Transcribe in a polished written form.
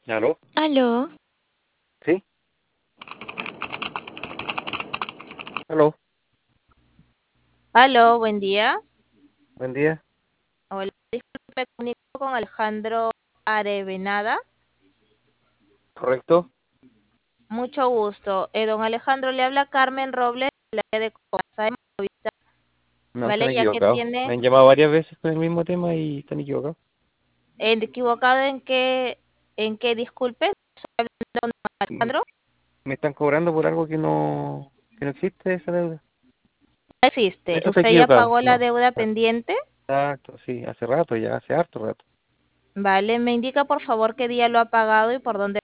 ¿Aló? Aló, ¿Sí? ¿Aló? aló, buen día. Buen día. Hola, disculpe, comunico con Alejandro Arevenada. ¿Correcto? Mucho gusto. Don Alejandro, le habla Carmen Robles de la red de Comasa de Movistar, No, están ¿vale? Ya que equivocados. Me tiene, han llamado varias veces con el mismo tema y están equivocados. equivocado en que, disculpe, don M- Alejandro, Me están cobrando por algo que no existe esa deuda. no En existe. eso está ¿Usted ya equivocado. pagó la No. deuda pendiente? Exacto, sí, hace rato ya, hace harto rato. Vale, me indica por favor qué día lo ha pagado y por dónde